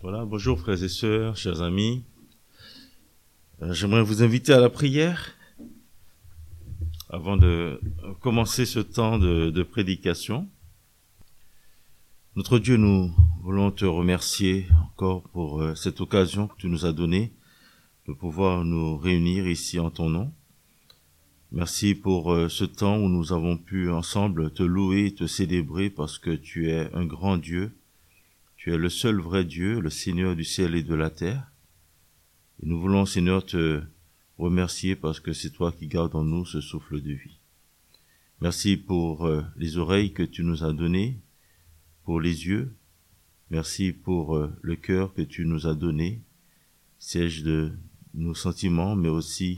Voilà, bonjour frères et sœurs, chers amis. J'aimerais vous inviter à la prière avant de commencer ce temps de prédication. Notre Dieu, nous voulons te remercier encore pour cette occasion que tu nous as donnée de pouvoir nous réunir ici en ton nom. Merci pour ce temps où nous avons pu ensemble te louer et te célébrer parce que tu es un grand Dieu. Tu es le seul vrai Dieu, le Seigneur du ciel et de la terre. Et nous voulons, Seigneur, te remercier parce que c'est toi qui gardes en nous ce souffle de vie. Merci pour les oreilles que tu nous as données, pour les yeux. Merci pour le cœur que tu nous as donné, siège de nos sentiments, mais aussi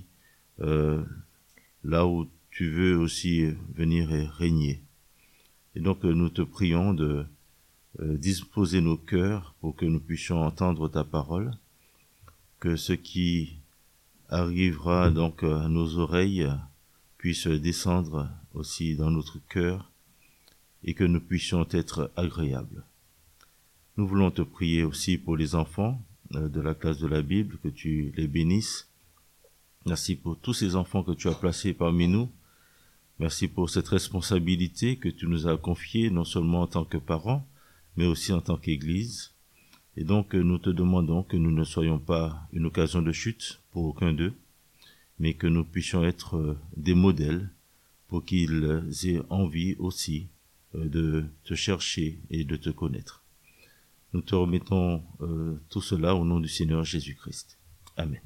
là où tu veux aussi venir et régner. Et donc nous te prions de disposer nos cœurs pour que nous puissions entendre ta parole, que ce qui arrivera donc à nos oreilles puisse descendre aussi dans notre cœur et que nous puissions être agréables. Nous voulons te prier aussi pour les enfants de la classe de la Bible, que tu les bénisses. Merci pour tous ces enfants que tu as placés parmi nous. Merci pour cette responsabilité que tu nous as confiée, non seulement en tant que parents, mais aussi en tant qu'Église. Et donc, nous te demandons que nous ne soyons pas une occasion de chute pour aucun d'eux, mais que nous puissions être des modèles pour qu'ils aient envie aussi de te chercher et de te connaître. Nous te remettons tout cela au nom du Seigneur Jésus-Christ. Amen.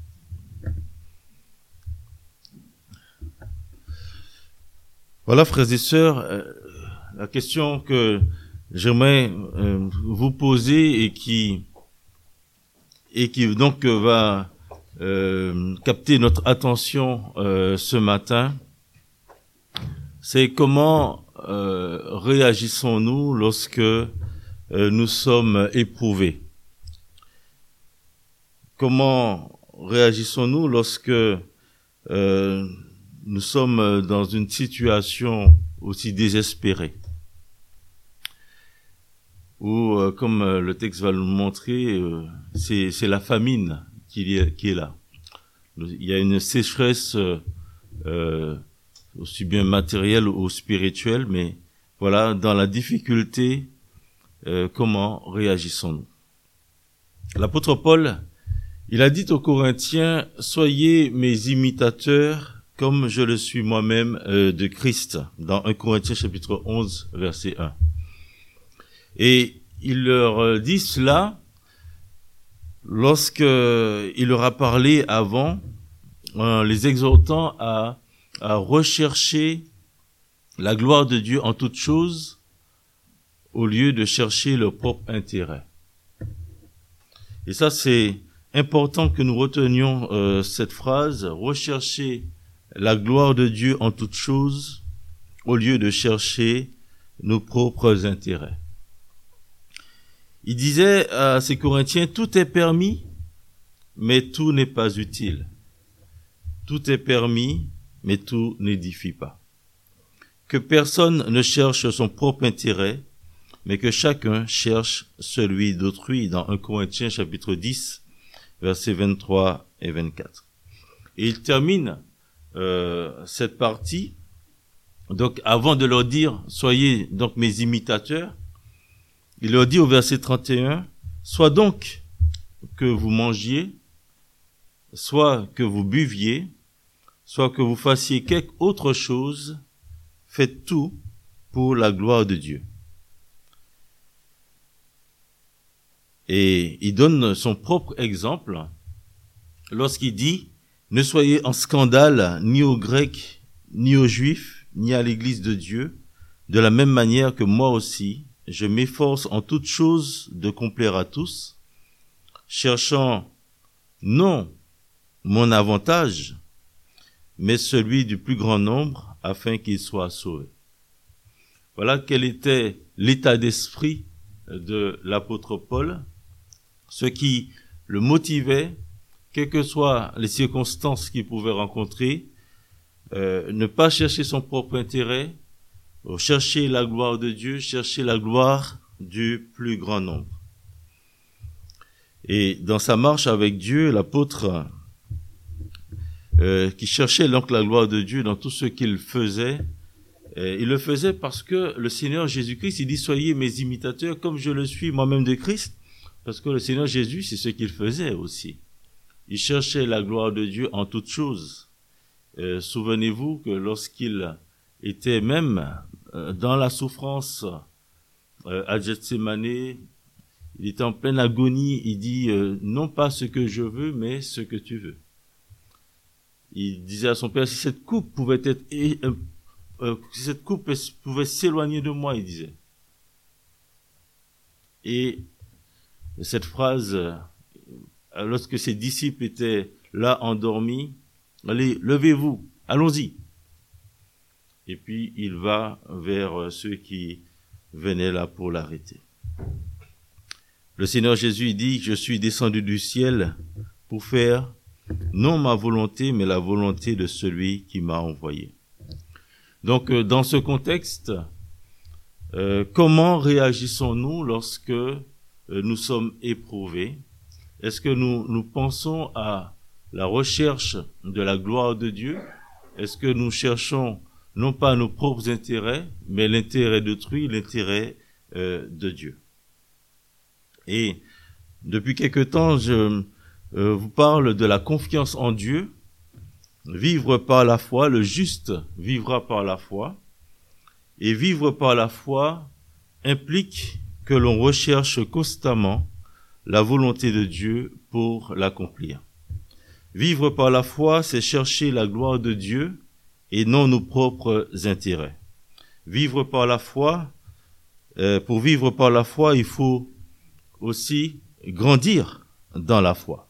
Voilà, frères et sœurs, la question que j'aimerais vous poser et qui donc va capter notre attention ce matin, c'est comment réagissons-nous lorsque nous sommes éprouvés? Comment réagissons-nous lorsque nous sommes dans une situation aussi désespérée? Ou comme le texte va le montrer, c'est la famine qui est là. Il y a une sécheresse aussi bien matérielle ou spirituelle, mais voilà, dans la difficulté, comment réagissons-nous? L'apôtre Paul, il a dit aux Corinthiens, « Soyez mes imitateurs comme je le suis moi-même de Christ », dans 1 Corinthiens chapitre 11, verset 1. Et il leur dit cela lorsque il leur a parlé avant, en les exhortant à rechercher la gloire de Dieu en toutes choses, au lieu de chercher leur propre intérêt. Et ça, c'est important que nous retenions cette phrase, rechercher la gloire de Dieu en toutes choses, au lieu de chercher nos propres intérêts. Il disait à ces Corinthiens, tout est permis, mais tout n'est pas utile. Tout est permis, mais tout n'édifie pas. Que personne ne cherche son propre intérêt, mais que chacun cherche celui d'autrui, dans 1 Corinthiens chapitre 10, versets 23 et 24. Et il termine cette partie, donc avant de leur dire, soyez donc mes imitateurs, il leur dit au verset 31, soit donc que vous mangiez, soit que vous buviez, soit que vous fassiez quelque autre chose, faites tout pour la gloire de Dieu. Et il donne son propre exemple lorsqu'il dit, ne soyez en scandale ni aux Grecs, ni aux Juifs, ni à l'Église de Dieu, de la même manière que moi aussi, je m'efforce en toutes choses de complaire à tous, cherchant non mon avantage, mais celui du plus grand nombre, afin qu'il soit sauvé. Voilà quel était l'état d'esprit de l'apôtre Paul, ce qui le motivait, quelles que soient les circonstances qu'il pouvait rencontrer, ne pas chercher son propre intérêt, chercher la gloire de Dieu, chercher la gloire du plus grand nombre. Et dans sa marche avec Dieu, l'apôtre qui cherchait donc la gloire de Dieu dans tout ce qu'il faisait, il le faisait parce que le Seigneur Jésus-Christ, il dit « Soyez mes imitateurs comme je le suis moi-même de Christ ». Parce que le Seigneur Jésus, c'est ce qu'il faisait aussi. Il cherchait la gloire de Dieu en toutes choses. Souvenez-vous que lorsqu'il était même dans la souffrance à Gethsémane, il était en pleine agonie, il dit « Non pas ce que je veux, mais ce que tu veux ». Il disait à son Père « Si cette coupe pouvait si cette coupe pouvait s'éloigner de moi », il disait. Et cette phrase, lorsque ses disciples étaient là endormis, « Allez, levez-vous, allons-y ». Et puis il va vers ceux qui venaient là pour l'arrêter. Le Seigneur Jésus dit « Je suis descendu du ciel pour faire non ma volonté, mais la volonté de celui qui m'a envoyé. » Donc, dans ce contexte, comment réagissons-nous lorsque nous sommes éprouvés? Est-ce que nous pensons à la recherche de la gloire de Dieu? Est-ce que nous cherchons non pas nos propres intérêts, mais l'intérêt d'autrui, l'intérêt de Dieu? Et depuis quelque temps, je vous parle de la confiance en Dieu. Vivre par la foi, le juste vivra par la foi. Et vivre par la foi implique que l'on recherche constamment la volonté de Dieu pour l'accomplir. Vivre par la foi, c'est chercher la gloire de Dieu et non nos propres intérêts. Vivre par la foi, pour vivre par la foi, il faut aussi grandir dans la foi.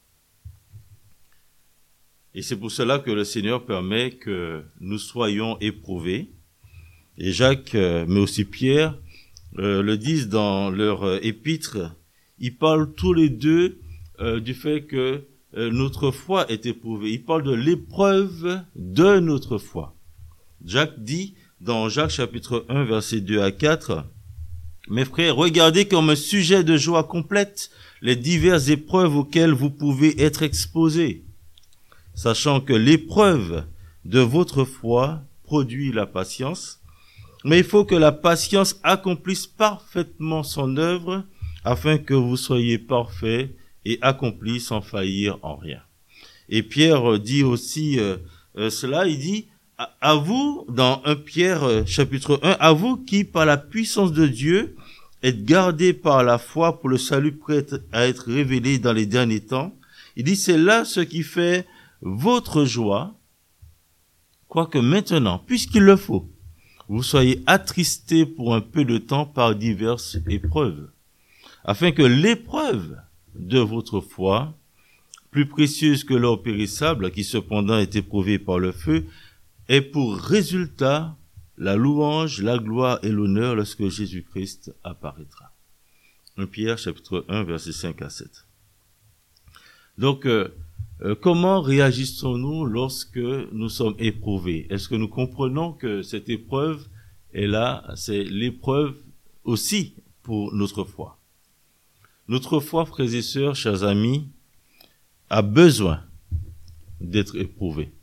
Et c'est pour cela que le Seigneur permet que nous soyons éprouvés. Et Jacques, mais aussi Pierre, le disent dans leur épître. Ils parlent tous les deux du fait que notre foi est éprouvée. Ils parlent de l'épreuve de notre foi. Jacques dit dans Jacques chapitre 1, versets 2 à 4, « Mes frères, regardez comme un sujet de joie complète les diverses épreuves auxquelles vous pouvez être exposés, sachant que l'épreuve de votre foi produit la patience. Mais il faut que la patience accomplisse parfaitement son œuvre, afin que vous soyez parfaits et accomplis sans faillir en rien. » Et Pierre dit aussi cela, il dit « À vous, dans 1 Pierre chapitre 1, à vous qui, par la puissance de Dieu, êtes gardés par la foi pour le salut prêt à être révélé dans les derniers temps. » Il dit « C'est là ce qui fait votre joie, quoique maintenant, puisqu'il le faut, vous soyez attristés pour un peu de temps par diverses épreuves, afin que l'épreuve de votre foi, plus précieuse que l'or périssable, qui cependant est éprouvée par le feu, ait pour résultat la louange, la gloire et l'honneur lorsque Jésus-Christ apparaîtra. 1 Pierre chapitre 1, versets 5 à 7. Donc, comment réagissons-nous lorsque nous sommes éprouvés? Est-ce que nous comprenons que cette épreuve est là, c'est l'épreuve aussi pour notre foi? Notre foi, frères et sœurs, chers amis, a besoin d'être éprouvée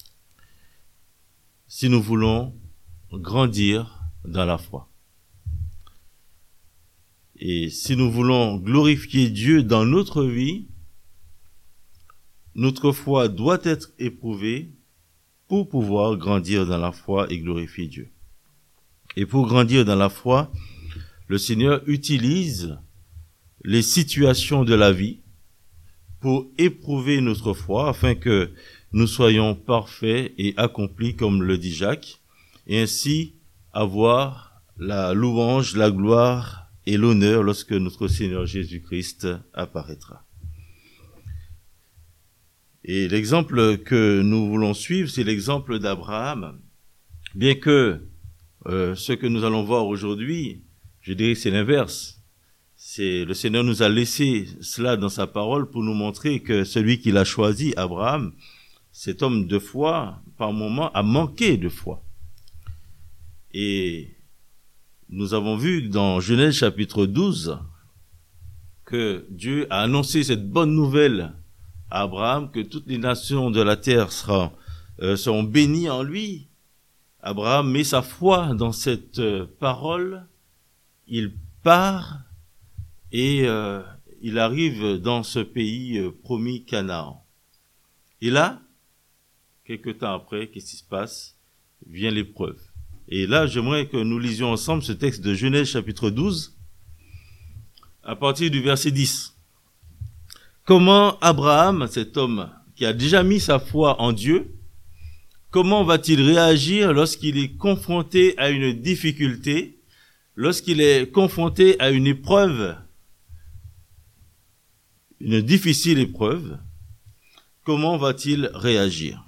si nous voulons grandir dans la foi. Et si nous voulons glorifier Dieu dans notre vie, notre foi doit être éprouvée pour pouvoir grandir dans la foi et glorifier Dieu. Et pour grandir dans la foi, le Seigneur utilise les situations de la vie pour éprouver notre foi afin que nous soyons parfaits et accomplis, comme le dit Jacques, et ainsi avoir la louange, la gloire et l'honneur lorsque notre Seigneur Jésus-Christ apparaîtra. Et l'exemple que nous voulons suivre, c'est l'exemple d'Abraham. Bien que ce que nous allons voir aujourd'hui, je dirais que c'est l'inverse. Le Seigneur nous a laissé cela dans sa parole pour nous montrer que celui qu'il a choisi, Abraham, cet homme de foi, par moments, a manqué de foi. Et nous avons vu dans Genèse chapitre 12 que Dieu a annoncé cette bonne nouvelle à Abraham, que toutes les nations de la terre seront bénies en lui, Abraham met sa foi dans cette parole, il part et il arrive dans ce pays promis Canaan. Et là, quelque temps après, qu'est-ce qui se passe? Vient l'épreuve. Et là, j'aimerais que nous lisions ensemble ce texte de Genèse chapitre 12, à partir du verset 10. Comment Abraham, cet homme qui a déjà mis sa foi en Dieu, comment va-t-il réagir lorsqu'il est confronté à une difficulté, lorsqu'il est confronté à une épreuve, une difficile épreuve? Comment va-t-il réagir?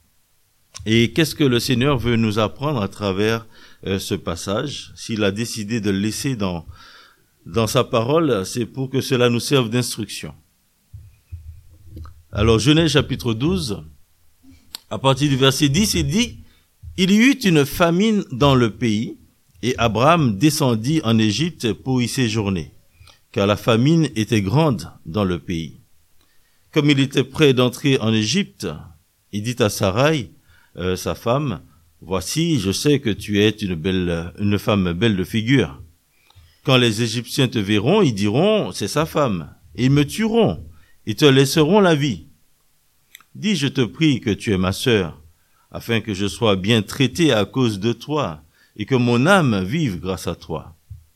Et qu'est-ce que le Seigneur veut nous apprendre à travers ce passage? S'il a décidé de le laisser dans sa parole, c'est pour que cela nous serve d'instruction. Alors, Genèse chapitre 12, à partir du verset 10, il dit « Il y eut une famine dans le pays, et Abraham descendit en Égypte pour y séjourner, car la famine était grande dans le pays. Comme il était prêt d'entrer en Égypte, il dit à Sarai, sa femme, « Voici, je sais que tu es une femme belle de figure. Quand les Égyptiens te verront, ils diront, c'est sa femme, et ils me tueront, et te laisseront la vie. Dis, je te prie que tu es ma sœur, afin que je sois bien traité à cause de toi, et que mon âme vive grâce à toi. »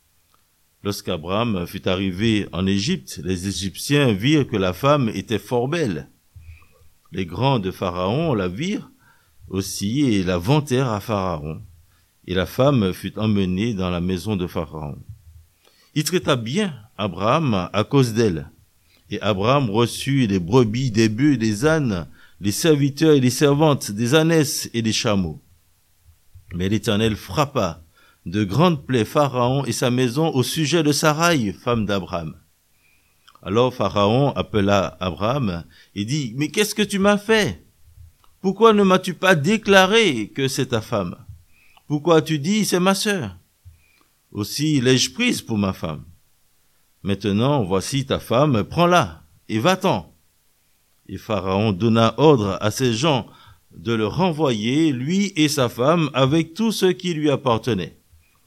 Lorsqu'Abraham fut arrivé en Égypte, les Égyptiens virent que la femme était fort belle. Les grands de Pharaon la virent aussi et la vantèrent à Pharaon. Et la femme fut emmenée dans la maison de Pharaon. Il traita bien Abraham à cause d'elle. Et Abraham reçut des brebis, des bœufs, des ânes, des serviteurs et des servantes, des ânesses et des chameaux. Mais l'Éternel frappa de grandes plaies Pharaon et sa maison au sujet de Sarai, femme d'Abraham. Alors Pharaon appela Abraham et dit, « Mais qu'est-ce que tu m'as fait? Pourquoi ne m'as-tu pas déclaré que c'est ta femme? Pourquoi as-tu dit, c'est ma sœur? Aussi l'ai-je prise pour ma femme. Maintenant, voici ta femme, prends-la et va-t'en. » Et Pharaon donna ordre à ses gens de le renvoyer, lui et sa femme, avec tout ce qui lui appartenait.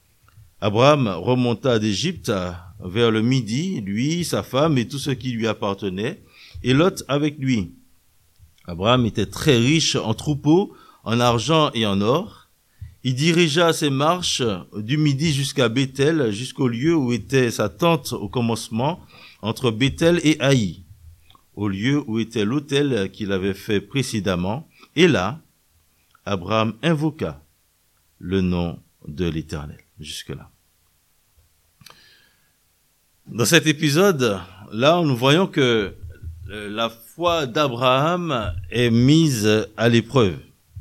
Abraham remonta d'Égypte vers le midi, lui, sa femme et tout ce qui lui appartenait, et Lot avec lui. Abraham était très riche en troupeaux, en argent et en or. Il dirigea ses marches du midi jusqu'à Béthel, jusqu'au lieu où était sa tente au commencement, entre Béthel et Haï, au lieu où était l'autel qu'il avait fait précédemment. Et là, Abraham invoqua le nom de l'Éternel. Jusque-là. Dans cet épisode, là, nous voyons que la foi d'Abraham est mise à l'épreuve.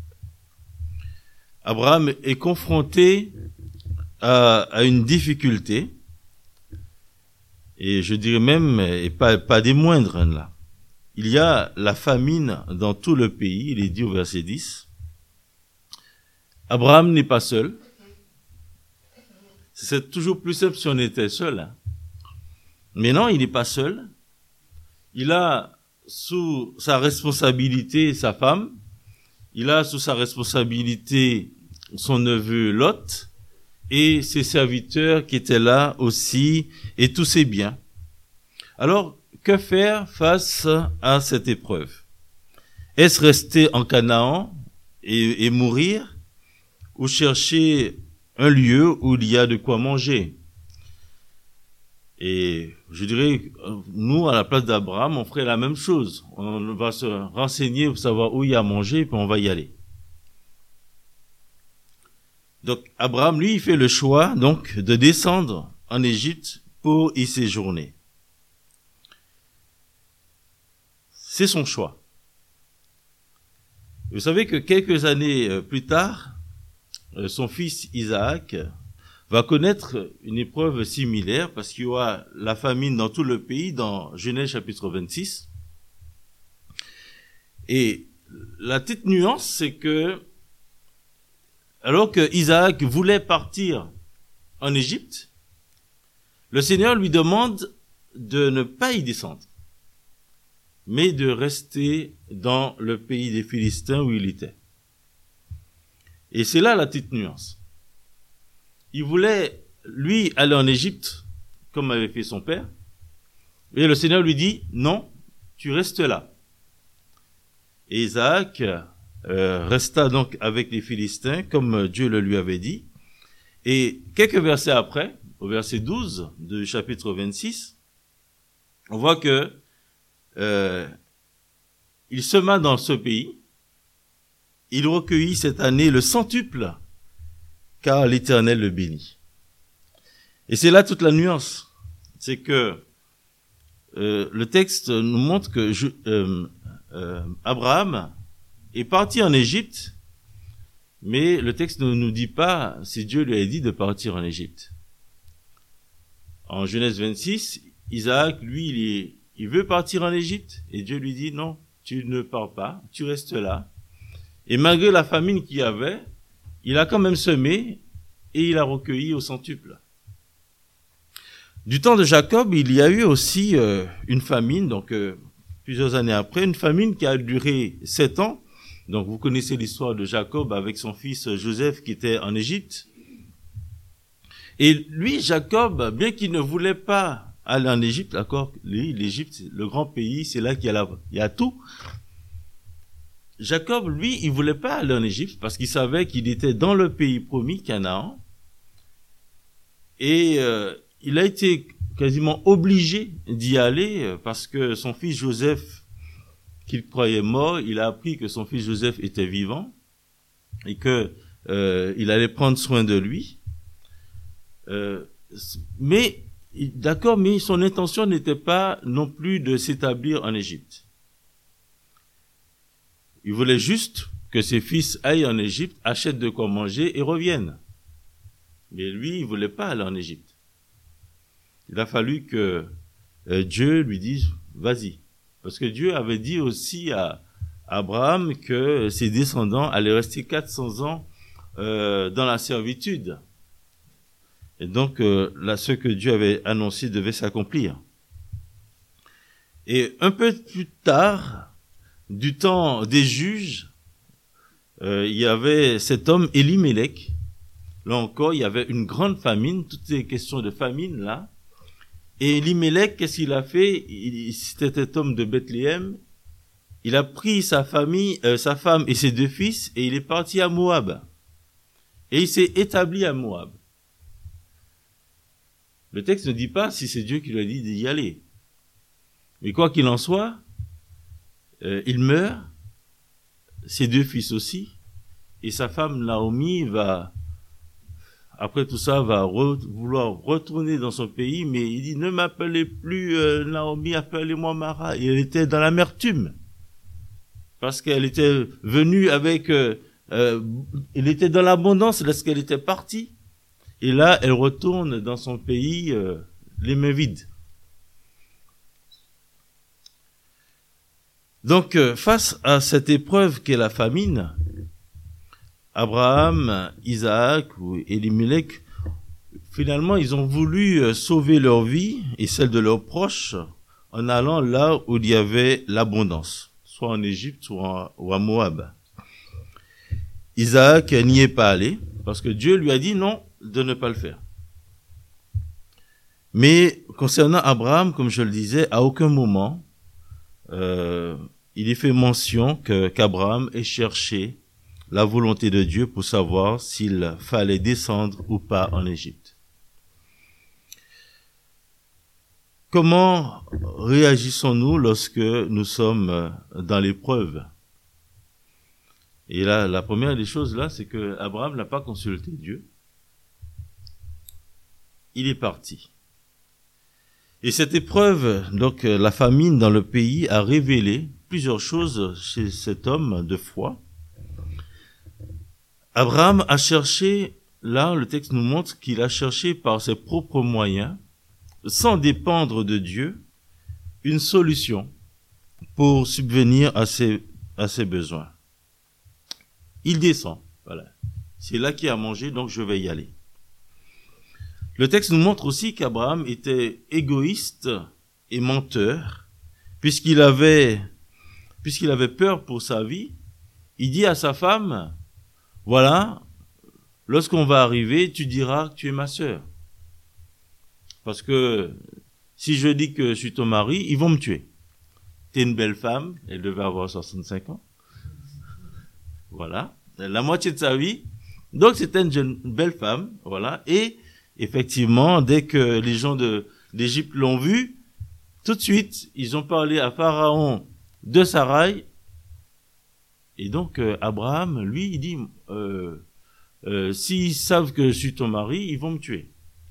Abraham est confronté à une difficulté, et je dirais même, et pas des moindres, là. Il y a la famine dans tout le pays, il est dit au verset 10. Abraham n'est pas seul. C'est toujours plus simple si on était seul. Hein. Mais non, il n'est pas seul. Il a sous sa responsabilité sa femme. Il a sous sa responsabilité son neveu Lot et ses serviteurs qui étaient là aussi et tous ses biens. Alors, que faire face à cette épreuve? Est-ce rester en Canaan et mourir ou chercher un lieu où il y a de quoi manger? Et je dirais, nous, à la place d'Abraham, on ferait la même chose. On va se renseigner pour savoir où il y a à manger, puis on va y aller. Donc, Abraham, lui, il fait le choix, donc, de descendre en Égypte pour y séjourner. C'est son choix. Vous savez que quelques années plus tard, son fils Isaac va connaître une épreuve similaire parce qu'il y aura la famine dans tout le pays dans Genèse chapitre 26. Et la petite nuance, c'est que alors que Isaac voulait partir en Égypte, le Seigneur lui demande de ne pas y descendre, mais de rester dans le pays des Philistins où il était. Et c'est là la petite nuance. Il voulait, lui, aller en Égypte, comme avait fait son père, et le Seigneur lui dit, non, tu restes là. Et Isaac resta donc avec les Philistins, comme Dieu le lui avait dit. Et quelques versets après, au verset 12 du chapitre 26, on voit que il sema dans ce pays, il recueillit cette année le centuple, car l'Éternel le bénit. Et c'est là toute la nuance. C'est que le texte nous montre que Abraham est parti en Égypte, mais le texte ne nous dit pas si Dieu lui a dit de partir en Égypte. En Genèse 26, Isaac, lui, il veut partir en Égypte, et Dieu lui dit non, tu ne pars pas, tu restes là. Et malgré la famine qu'il y avait, il a quand même semé et il a recueilli au centuple. Du temps de Jacob, il y a eu aussi une famine, donc plusieurs années après, une famine qui a duré 7 ans. Donc vous connaissez l'histoire de Jacob avec son fils Joseph qui était en Égypte. Et lui, Jacob, bien qu'il ne voulait pas aller en Égypte, d'accord, l'Égypte, le grand pays, c'est là qu'il y a tout. Jacob, lui, il voulait pas aller en Égypte parce qu'il savait qu'il était dans le pays promis, Canaan. Et il a été quasiment obligé d'y aller parce que son fils Joseph, qu'il croyait mort, il a appris que son fils Joseph était vivant et que il allait prendre soin de lui. Mais d'accord, mais son intention n'était pas non plus de s'établir en Égypte. Il voulait juste que ses fils aillent en Égypte, achètent de quoi manger et reviennent. Mais lui, il voulait pas aller en Égypte. Il a fallu que Dieu lui dise, vas-y. Parce que Dieu avait dit aussi à Abraham que ses descendants allaient rester 400 ans dans la servitude. Et donc, là, ce que Dieu avait annoncé devait s'accomplir. Et un peu plus tard, du temps des juges, il y avait cet homme Élimélec. Là encore, il y avait une grande famine, toutes ces questions de famine là. Et Élimélec, qu'est-ce qu'il a fait? C'était cet homme de Bethléem. Il a pris sa famille, sa femme et ses 2 fils, et il est parti à Moab. Et il s'est établi à Moab. Le texte ne dit pas si c'est Dieu qui lui a dit d'y aller. Mais quoi qu'il en soit, il meurt, ses 2 fils aussi, et sa femme Naomi va, après tout ça, va vouloir retourner dans son pays, mais il dit, ne m'appelez plus Naomi, appelez-moi Mara. Et elle était dans l'amertume, parce qu'elle était venue avec, elle était dans l'abondance lorsqu'elle était partie, et là, elle retourne dans son pays les mains vides. Donc, face à cette épreuve qu'est la famine, Abraham, Isaac ou Élimélec, finalement, ils ont voulu sauver leur vie et celle de leurs proches en allant là où il y avait l'abondance, soit en Égypte ou à Moab. Isaac n'y est pas allé parce que Dieu lui a dit non de ne pas le faire. Mais concernant Abraham, comme je le disais, à aucun moment il est fait mention qu'Abraham ait cherché la volonté de Dieu pour savoir s'il fallait descendre ou pas en Égypte. Comment réagissons-nous lorsque nous sommes dans l'épreuve? Et là, la première des choses là, c'est que Abraham n'a pas consulté Dieu. Il est parti. Et cette épreuve, donc la famine dans le pays, a révélé plusieurs choses chez cet homme de foi. Abraham a cherché, là le texte nous montre qu'il a cherché par ses propres moyens, sans dépendre de Dieu, une solution pour subvenir à ses besoins. Il descend, voilà. C'est là qu'il a mangé, donc je vais y aller. Le texte nous montre aussi qu'Abraham était égoïste et menteur, puisqu'il avait peur pour sa vie, il dit à sa femme, voilà, lorsqu'on va arriver, tu diras que tu es ma sœur. Parce que si je dis que je suis ton mari, ils vont me tuer. T'es une belle femme, elle devait avoir 65 ans. Voilà, la moitié de sa vie. Donc c'était une belle femme, voilà. Et effectivement, dès que les gens d'Égypte l'ont vue, tout de suite, ils ont parlé à Pharaon de Sarai. Et donc Abraham, lui, il dit, s'ils savent que je suis ton mari, ils vont me tuer.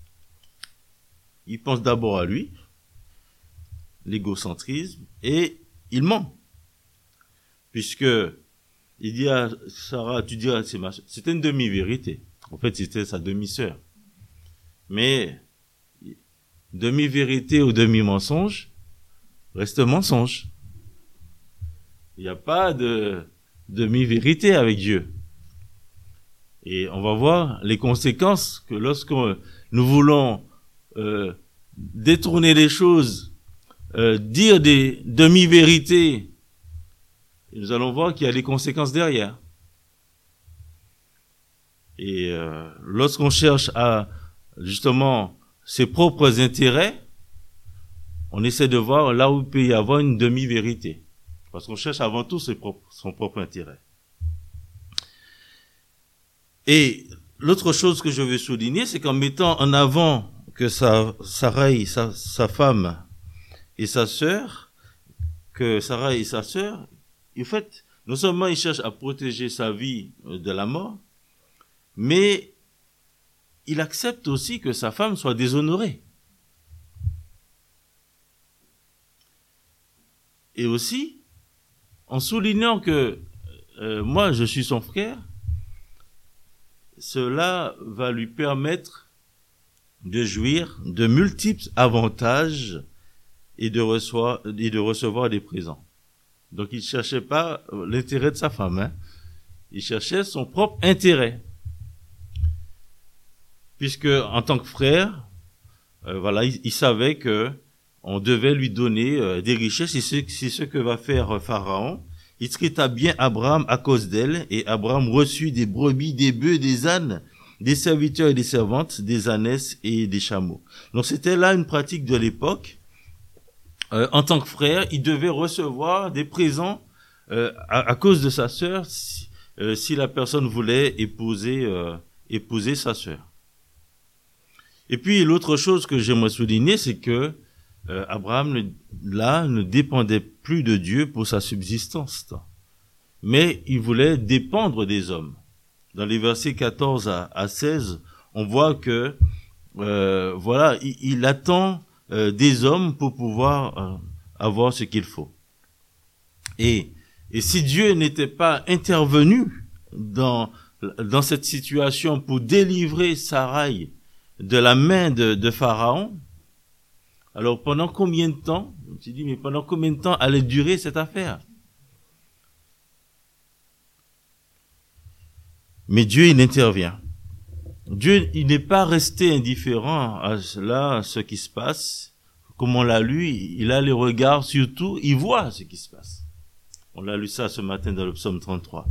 Il pense d'abord à lui, l'égocentrisme, et il ment. Puisque il dit à Sarah, tu diras, c'est ma soeur. C'était une demi-vérité. En fait, c'était sa demi-sœur. Mais demi-vérité ou demi-mensonge reste mensonge. Il n'y a pas de demi-vérité avec Dieu. Et on va voir les conséquences que lorsque nous voulons détourner les choses, dire des demi-vérités, nous allons voir qu'il y a des conséquences derrière. Et lorsqu'on cherche à justement ses propres intérêts, on essaie de voir là où il peut y avoir une demi-vérité. Parce qu'on cherche avant tout son propre intérêt. Et l'autre chose que je veux souligner, c'est qu'en mettant en avant que Sarai, sa femme et sa sœur, que Sarai et sa sœur, en fait, non seulement il cherche à protéger sa vie de la mort, mais il accepte aussi que sa femme soit déshonorée. Et aussi, en soulignant que moi je suis son frère, cela va lui permettre de jouir de multiples avantages et de recevoir des présents. Donc il ne cherchait pas l'intérêt de sa femme, hein. Il cherchait son propre intérêt. Puisque en tant que frère, voilà, il savait que on devait lui donner des richesses. C'est ce que va faire Pharaon. Il traita bien Abraham à cause d'elle, et Abraham reçut des brebis, des bœufs, des ânes, des serviteurs et des servantes, des ânesses et des chameaux. Donc c'était là une pratique de l'époque. En tant que frère, il devait recevoir des présents à cause de sa sœur, si la personne voulait épouser sa sœur. Et puis l'autre chose que j'aimerais souligner, c'est que Abraham ne dépendait plus de Dieu pour sa subsistance, mais il voulait dépendre des hommes. Dans les versets 14 à 16, on voit que voilà, il attend des hommes pour pouvoir avoir ce qu'il faut. Et si Dieu n'était pas intervenu dans cette situation pour délivrer Sarai de la main de Pharaon, alors pendant combien de temps, je me suis dit, mais pendant combien de temps allait durer cette affaire? Mais Dieu, il intervient. Dieu, il n'est pas resté indifférent à cela, à ce qui se passe. Comme on l'a lu, il a les regards sur tout, il voit ce qui se passe. On l'a lu ça ce matin dans le psaume 33.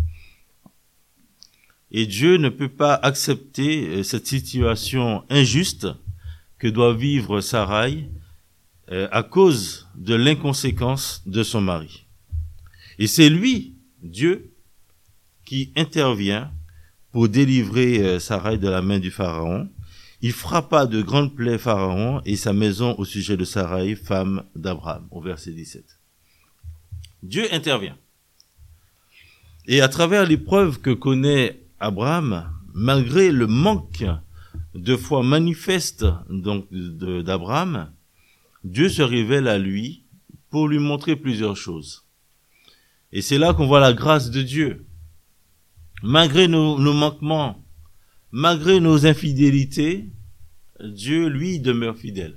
Et Dieu ne peut pas accepter cette situation injuste que doit vivre Sarai à cause de l'inconséquence de son mari. Et c'est lui, Dieu, qui intervient pour délivrer Sarai de la main du Pharaon. Il frappa de grandes plaies Pharaon et sa maison au sujet de Sarai, femme d'Abraham, au verset 17. Dieu intervient. Et à travers l'épreuve que connaît Abraham, malgré le manque de foi manifeste donc d'Abraham, Dieu se révèle à lui pour lui montrer plusieurs choses. Et c'est là qu'on voit la grâce de Dieu. Malgré nos manquements, malgré nos infidélités, Dieu, lui, demeure fidèle.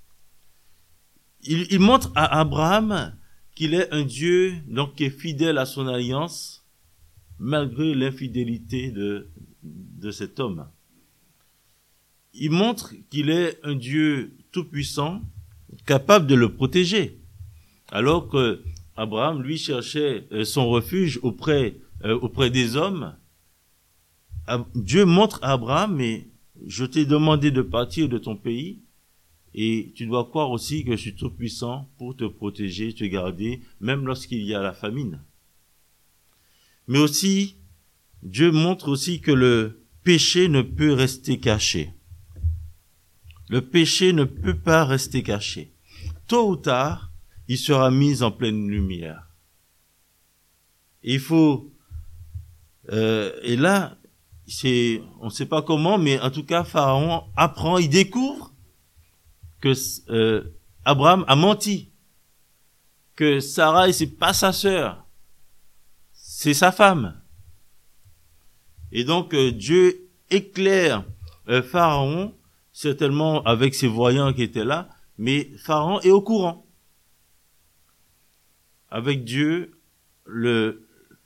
Il montre à Abraham qu'il est un Dieu donc qui est fidèle à son alliance, malgré l'infidélité de cet homme. Il montre qu'il est un Dieu tout-puissant, capable de le protéger. Alors que Abraham, lui, cherchait son refuge auprès des hommes. Dieu montre à Abraham, mais je t'ai demandé de partir de ton pays, et tu dois croire aussi que je suis tout puissant pour te protéger, te garder, même lorsqu'il y a la famine. Mais aussi, Dieu montre aussi que le péché ne peut rester caché. Le péché ne peut pas rester caché. Tôt ou tard, il sera mis en pleine lumière. Il faut, et là, on ne sait pas comment, mais en tout cas, Pharaon apprend, il découvre que Abraham a menti, que Sarah, c'est pas sa sœur, c'est sa femme. Et donc Dieu éclaire Pharaon, certainement avec ses voyants qui étaient là, mais Pharaon est au courant. Avec Dieu, le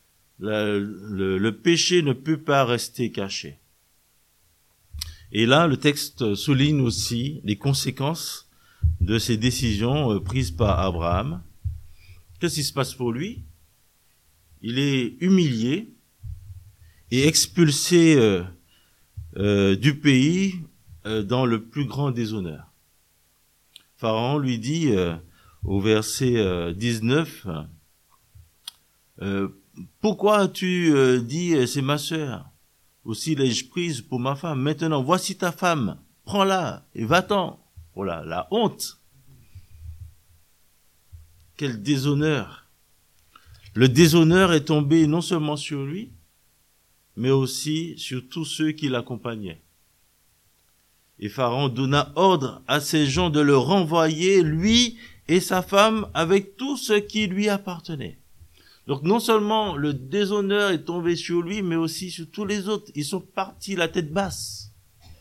péché ne peut pas rester caché. Et là, le texte souligne aussi les conséquences de ces décisions prises par Abraham. Qu'est-ce qui se passe pour lui? Il est humilié et expulsé du pays dans le plus grand déshonneur. Pharaon lui dit au verset 19, pourquoi as-tu dit c'est ma sœur? Aussi l'ai-je prise pour ma femme. Maintenant, voici ta femme. Prends-la et va-t'en. Oh là, la honte. Quel déshonneur. Le déshonneur est tombé non seulement sur lui, mais aussi sur tous ceux qui l'accompagnaient. Et Pharaon donna ordre à ses gens de le renvoyer, lui et sa femme, avec tout ce qui lui appartenait. Donc non seulement le déshonneur est tombé sur lui, mais aussi sur tous les autres. Ils sont partis la tête basse.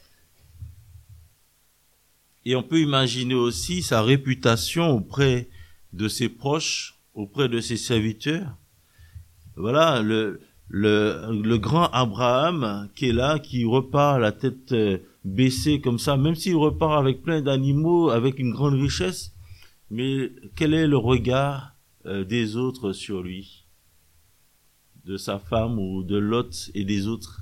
Et on peut imaginer aussi sa réputation auprès de ses proches, auprès de ses serviteurs. Voilà, le grand Abraham qui est là, qui repart la tête baissée comme ça, même s'il repart avec plein d'animaux, avec une grande richesse. Mais quel est le regard des autres sur lui, de sa femme ou de Lot et des autres?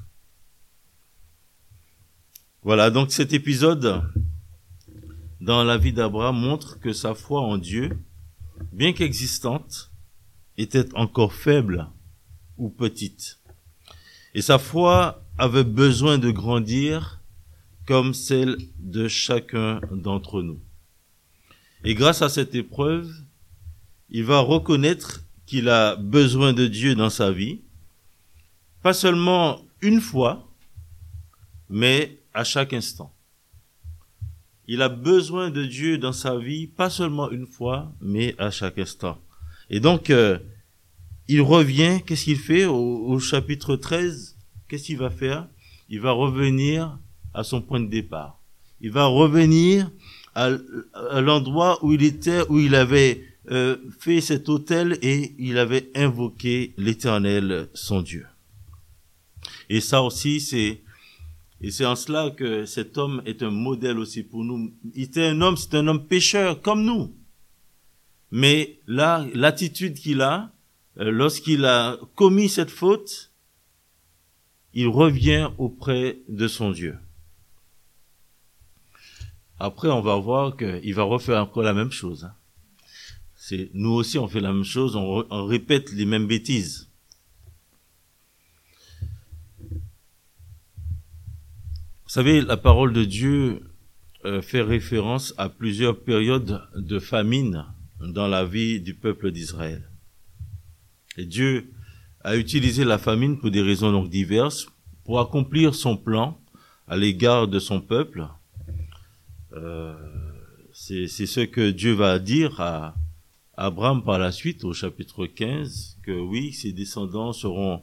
Voilà, donc cet épisode dans la vie d'Abraham montre que sa foi en Dieu, bien qu'existante, était encore faible ou petite. Et sa foi avait besoin de grandir comme celle de chacun d'entre nous. Et grâce à cette épreuve, il va reconnaître qu'il a besoin de Dieu dans sa vie, pas seulement une fois, mais à chaque instant. Il a besoin de Dieu dans sa vie, pas seulement une fois, mais à chaque instant. Et donc, il revient, qu'est-ce qu'il fait au chapitre 13? Qu'est-ce qu'il va faire? Il va revenir à son point de départ. Il va revenir à l'endroit où il était, où il avait fait cet autel et il avait invoqué l'Éternel, son Dieu. Et ça aussi, c'est en cela que cet homme est un modèle aussi pour nous. C'est un homme pécheur comme nous. Mais là, l'attitude qu'il a, lorsqu'il a commis cette faute, il revient auprès de son Dieu. Après, on va voir qu'il va refaire encore la même chose. Nous aussi, on fait la même chose, on répète les mêmes bêtises. Vous savez, la parole de Dieu fait référence à plusieurs périodes de famine dans la vie du peuple d'Israël. Et Dieu a utilisé la famine pour des raisons donc diverses, pour accomplir son plan à l'égard de son peuple. C'est ce que Dieu va dire à Abraham par la suite au chapitre 15, que oui, ses descendants seront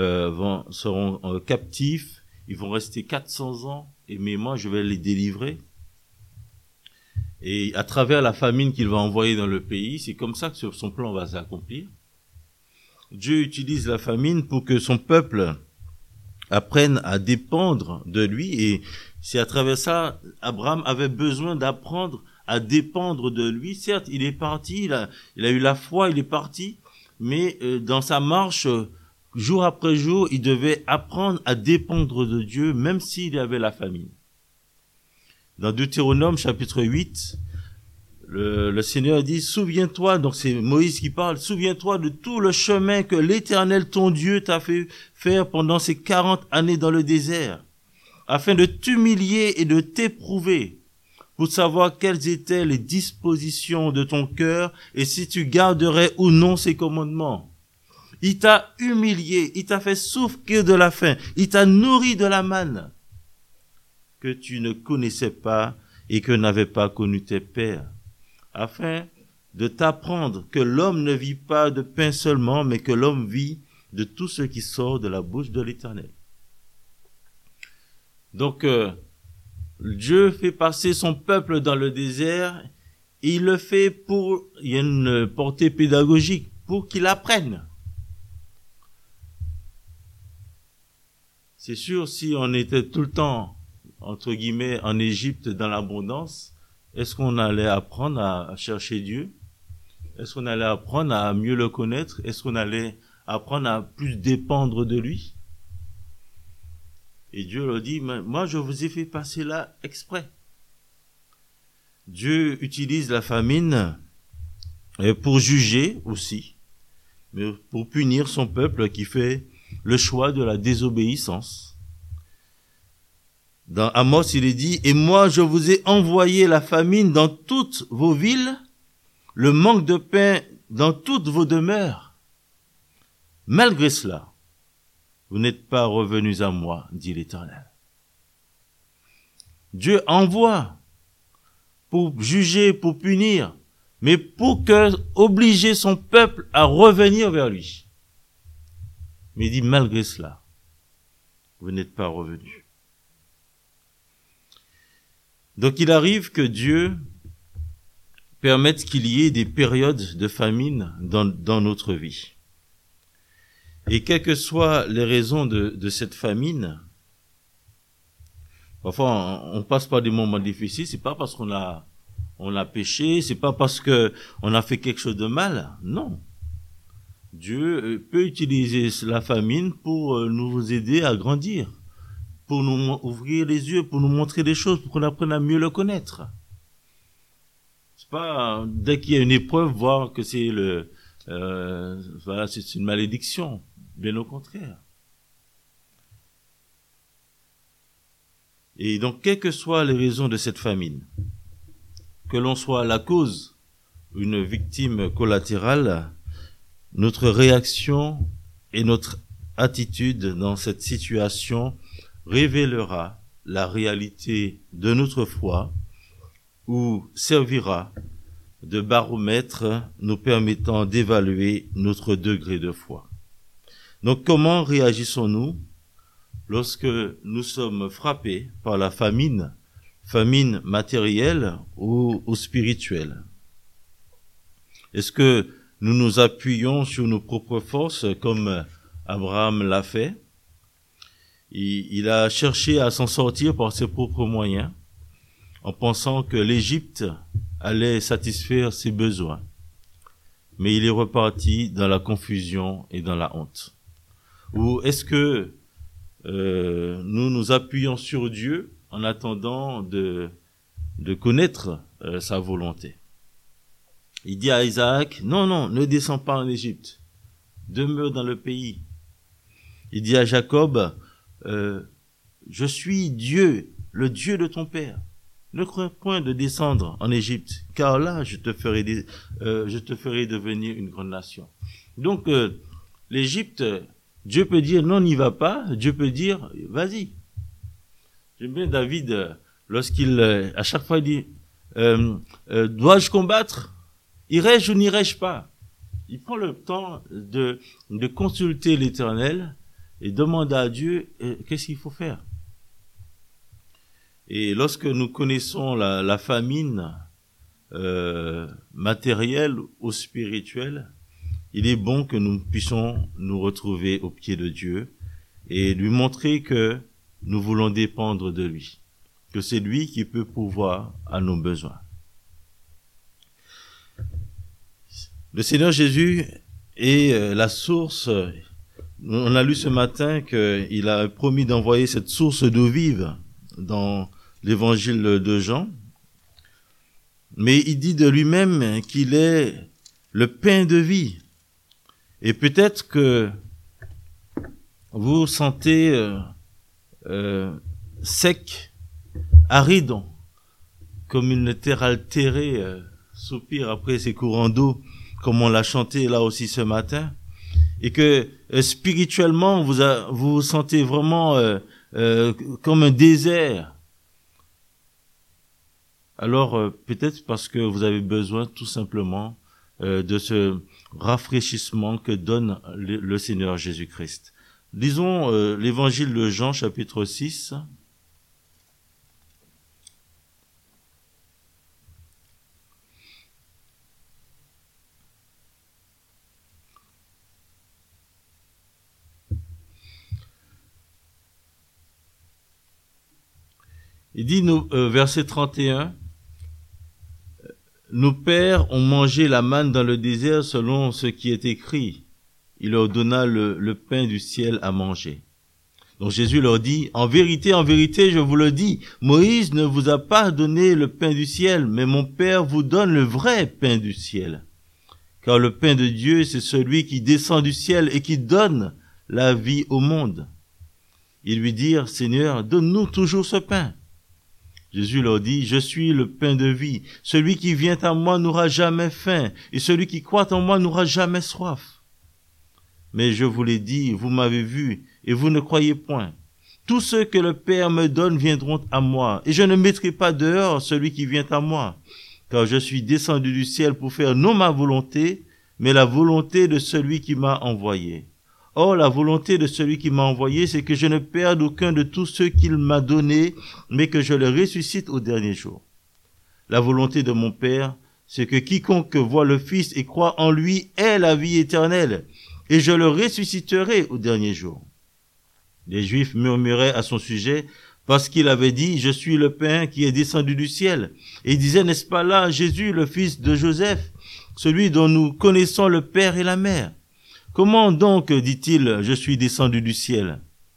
captifs. Ils vont rester 400 ans, mais moi, je vais les délivrer. Et à travers la famine qu'il va envoyer dans le pays, c'est comme ça que son plan va s'accomplir. Dieu utilise la famine pour que son peuple apprenne à dépendre de lui. Et c'est à travers ça, Abraham avait besoin d'apprendre à dépendre de lui. Certes, il est parti, il a eu la foi, il est parti, mais dans sa marche, jour après jour, il devait apprendre à dépendre de Dieu, même s'il y avait la famine. Dans Deutéronome chapitre 8, le Seigneur dit, souviens-toi, donc c'est Moïse qui parle, souviens-toi de tout le chemin que l'Éternel, ton Dieu, t'a fait faire pendant ces 40 années dans le désert, afin de t'humilier et de t'éprouver, pour savoir quelles étaient les dispositions de ton cœur et si tu garderais ou non ses commandements. Il t'a humilié, il t'a fait souffrir de la faim, il t'a nourri de la manne que tu ne connaissais pas et que n'avaient pas connu tes pères, afin de t'apprendre que l'homme ne vit pas de pain seulement, mais que l'homme vit de tout ce qui sort de la bouche de l'Éternel. Donc, Dieu fait passer son peuple dans le désert, et il le fait il y a une portée pédagogique, pour qu'il apprenne. C'est sûr, si on était tout le temps, entre guillemets, en Égypte dans l'abondance, est-ce qu'on allait apprendre à chercher Dieu? Est-ce qu'on allait apprendre à mieux le connaître? Est-ce qu'on allait apprendre à plus dépendre de lui? Et Dieu leur dit, moi je vous ai fait passer là exprès. Dieu utilise la famine pour juger aussi, mais pour punir son peuple qui fait le choix de la désobéissance. Dans Amos, il est dit, « Et moi, je vous ai envoyé la famine dans toutes vos villes, le manque de pain dans toutes vos demeures. Malgré cela, vous n'êtes pas revenus à moi, dit l'Éternel. » Dieu envoie pour juger, pour punir, mais pour obliger son peuple à revenir vers lui. Mais il dit, malgré cela, vous n'êtes pas revenus. Donc il arrive que Dieu permette qu'il y ait des périodes de famine dans notre vie. Et quelles que soient les raisons de cette famine, parfois on passe par des moments difficiles, c'est pas parce qu'on a péché, c'est pas parce que on a fait quelque chose de mal, non. Dieu peut utiliser la famine pour nous aider à grandir, pour nous ouvrir les yeux, pour nous montrer des choses, pour qu'on apprenne à mieux le connaître. C'est pas dès qu'il y a une épreuve voir que c'est c'est une malédiction, bien au contraire. Et donc, quelles que soient les raisons de cette famine, que l'on soit la cause ou une victime collatérale, notre réaction et notre attitude dans cette situation révélera la réalité de notre foi ou servira de baromètre nous permettant d'évaluer notre degré de foi. Donc, comment réagissons-nous lorsque nous sommes frappés par la famine matérielle ou spirituelle? Est-ce que nous nous appuyons sur nos propres forces comme Abraham l'a fait? Il a cherché à s'en sortir par ses propres moyens en pensant que l'Égypte allait satisfaire ses besoins. Mais il est reparti dans la confusion et dans la honte. Ou est-ce que nous nous appuyons sur Dieu en attendant de connaître sa volonté? Il dit à Isaac, non, ne descends pas en Égypte, demeure dans le pays. Il dit à Jacob, je suis Dieu, le Dieu de ton père. Ne crains point de descendre en Égypte, car là je te ferai devenir une grande nation. Donc l'Égypte, Dieu peut dire non, n'y va pas. Dieu peut dire vas-y. J'aime bien David lorsqu'il à chaque fois il dit dois-je combattre? Irai-je ou n'irai-je pas? Il prend le temps de consulter l'Éternel et demander à Dieu qu'est-ce qu'il faut faire. Et lorsque nous connaissons la famine matérielle ou spirituelle, il est bon que nous puissions nous retrouver au pied de Dieu et lui montrer que nous voulons dépendre de lui, que c'est lui qui peut pourvoir à nos besoins. Le Seigneur Jésus est la source. On a lu ce matin qu'il a promis d'envoyer cette source d'eau vive dans l'évangile de Jean. Mais il dit de lui-même qu'il est le pain de vie. Et peut-être que vous vous sentez sec, aride, comme une terre altérée soupire après ces courants d'eau, comme on l'a chanté là aussi ce matin, et que spirituellement vous vous sentez vraiment comme un désert. Alors peut-être parce que vous avez besoin tout simplement de ce rafraîchissement que donne le Seigneur Jésus-Christ. Lisons l'évangile de Jean chapitre 6. Il dit, verset 31, « Nos pères ont mangé la manne dans le désert selon ce qui est écrit. Il leur donna le pain du ciel à manger. » Donc Jésus leur dit, en vérité, je vous le dis, Moïse ne vous a pas donné le pain du ciel, mais mon Père vous donne le vrai pain du ciel. Car le pain de Dieu, c'est celui qui descend du ciel et qui donne la vie au monde. » Ils lui dirent, « Seigneur, donne-nous toujours ce pain. » Jésus leur dit, « Je suis le pain de vie. Celui qui vient à moi n'aura jamais faim, et celui qui croit en moi n'aura jamais soif. Mais je vous l'ai dit, vous m'avez vu, et vous ne croyez point. Tous ceux que le Père me donne viendront à moi, et je ne mettrai pas dehors celui qui vient à moi, car je suis descendu du ciel pour faire non ma volonté, mais la volonté de celui qui m'a envoyé. Or, la volonté de celui qui m'a envoyé, c'est que je ne perde aucun de tous ceux qu'il m'a donnés, mais que je le ressuscite au dernier jour. La volonté de mon Père, c'est que quiconque voit le Fils et croit en lui ait la vie éternelle, et je le ressusciterai au dernier jour. » Les Juifs murmuraient à son sujet, parce qu'il avait dit, « Je suis le pain qui est descendu du ciel. » Et ils disaient, « N'est-ce pas là Jésus, le fils de Joseph, celui dont nous connaissons le père et la mère? Comment donc, dit-il, je suis descendu du ciel? »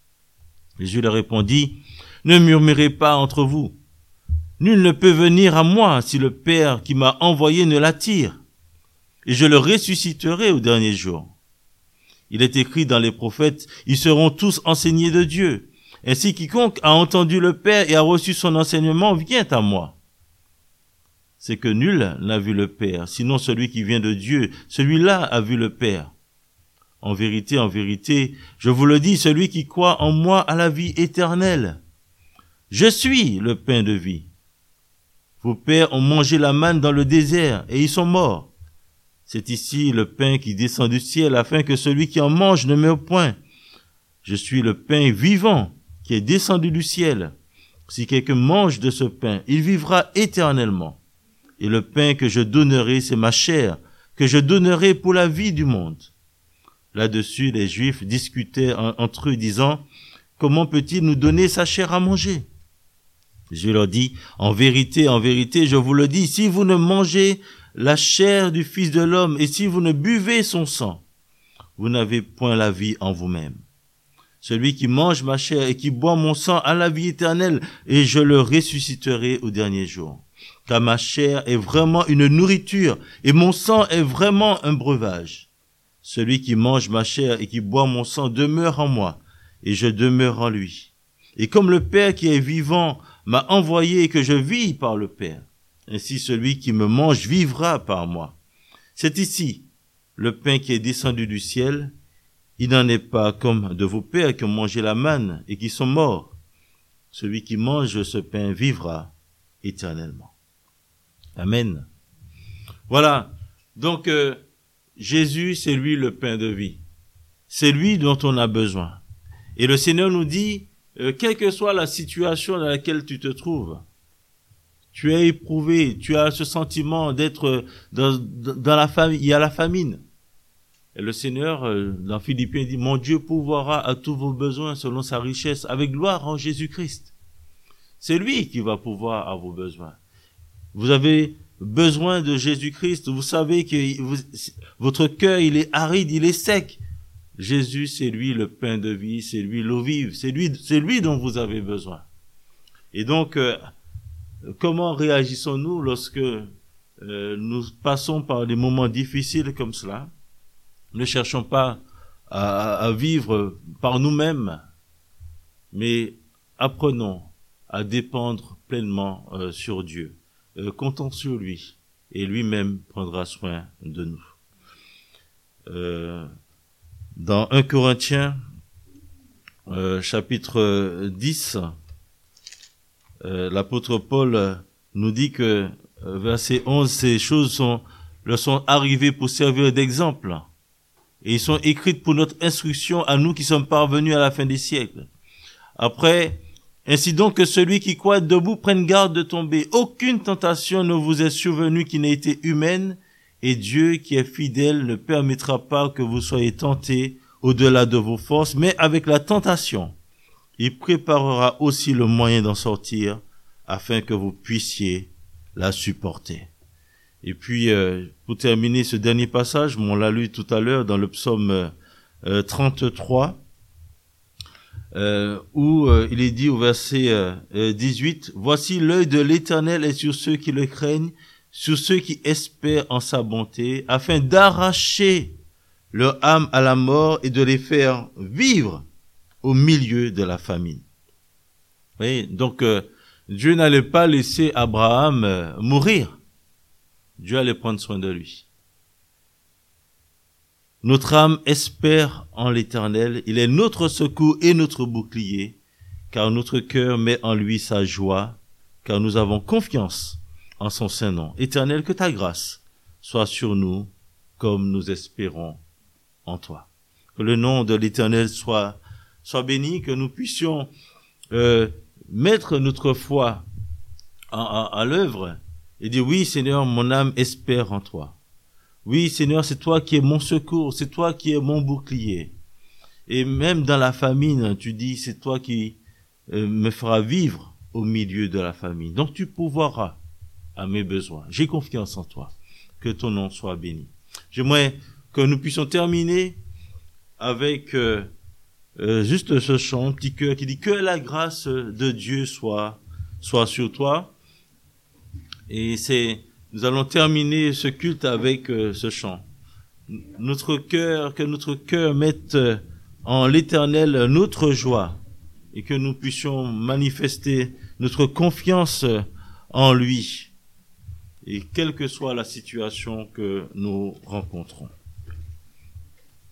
Jésus leur répondit, « Ne murmurez pas entre vous. Nul ne peut venir à moi si le Père qui m'a envoyé ne l'attire, et je le ressusciterai au dernier jour. Il est écrit dans les prophètes, ils seront tous enseignés de Dieu. Ainsi quiconque a entendu le Père et a reçu son enseignement vient à moi. C'est que nul n'a vu le Père, sinon celui qui vient de Dieu, celui-là a vu le Père. En vérité, je vous le dis, celui qui croit en moi a la vie éternelle. Je suis le pain de vie. Vos pères ont mangé la manne dans le désert et ils sont morts. C'est ici le pain qui descend du ciel afin que celui qui en mange ne meure point. Je suis le pain vivant qui est descendu du ciel. Si quelqu'un mange de ce pain, il vivra éternellement. Et le pain que je donnerai, c'est ma chair, que je donnerai pour la vie du monde. Là-dessus, les Juifs discutaient entre eux, disant, « Comment peut-il nous donner sa chair à manger ?» Je leur dis, en vérité, je vous le dis, si vous ne mangez la chair du Fils de l'homme et si vous ne buvez son sang, vous n'avez point la vie en vous-même. Celui qui mange ma chair et qui boit mon sang a la vie éternelle, et je le ressusciterai au dernier jour. Car ma chair est vraiment une nourriture, et mon sang est vraiment un breuvage. Celui qui mange ma chair et qui boit mon sang demeure en moi, et je demeure en lui. Et comme le Père qui est vivant m'a envoyé et que je vis par le Père, ainsi celui qui me mange vivra par moi. C'est ici le pain qui est descendu du ciel. Il n'en est pas comme de vos pères qui ont mangé la manne et qui sont morts. Celui qui mange ce pain vivra éternellement. Amen. Voilà. Donc, Jésus, c'est lui le pain de vie. C'est lui dont on a besoin. Et le Seigneur nous dit, quelle que soit la situation dans laquelle tu te trouves, tu es éprouvé, tu as ce sentiment d'être dans la famine, il y a la famine. Et le Seigneur, dans Philippiens, dit, « Mon Dieu pourvoira à tous vos besoins selon sa richesse, avec gloire en Jésus-Christ. » C'est lui qui va pourvoir à vos besoins. Vous avez besoin de Jésus-Christ. Vous savez que votre cœur, il est aride, il est sec. Jésus, c'est lui le pain de vie, c'est lui l'eau vive, c'est lui dont vous avez besoin. Et donc, comment réagissons-nous lorsque nous passons par des moments difficiles comme cela? Ne cherchons pas à vivre par nous-mêmes, mais apprenons à dépendre pleinement sur Dieu. Comptons sur lui, et lui-même prendra soin de nous. Dans 1 Corinthiens, chapitre 10, l'apôtre Paul nous dit que, verset 11, ces choses leur sont arrivées pour servir d'exemple, et ils sont écrites pour notre instruction à nous qui sommes parvenus à la fin des siècles. Après, ainsi donc que celui qui croit être debout prenne garde de tomber. Aucune tentation ne vous est survenue qui n'ait été humaine, et Dieu qui est fidèle ne permettra pas que vous soyez tentés au-delà de vos forces, mais avec la tentation, il préparera aussi le moyen d'en sortir, afin que vous puissiez la supporter. Et puis, pour terminer ce dernier passage, on l'a lu tout à l'heure dans le psaume 33, où il est dit au verset 18, « Voici l'œil de l'Éternel est sur ceux qui le craignent, sur ceux qui espèrent en sa bonté, afin d'arracher leur âme à la mort et de les faire vivre au milieu de la famine. » Vous voyez, donc Dieu n'allait pas laisser Abraham mourir. Dieu allait prendre soin de lui. Notre âme espère en l'Éternel. Il est notre secours et notre bouclier, car notre cœur met en lui sa joie, car nous avons confiance en son saint nom. Éternel, que ta grâce soit sur nous, comme nous espérons en toi. Que le nom de l'Éternel soit béni, que nous puissions mettre notre foi à l'œuvre et dire, oui, Seigneur, mon âme espère en toi. Oui, Seigneur, c'est toi qui es mon secours, c'est toi qui es mon bouclier. Et même dans la famine, tu dis, c'est toi qui me feras vivre au milieu de la famine. Donc tu pourvoiras à mes besoins. J'ai confiance en toi. Que ton nom soit béni. J'aimerais que nous puissions terminer avec juste ce chant, petit cœur qui dit, que la grâce de Dieu soit sur toi. Et nous allons terminer ce culte avec ce chant. Que notre cœur mette en l'Éternel notre joie et que nous puissions manifester notre confiance en lui et quelle que soit la situation que nous rencontrons.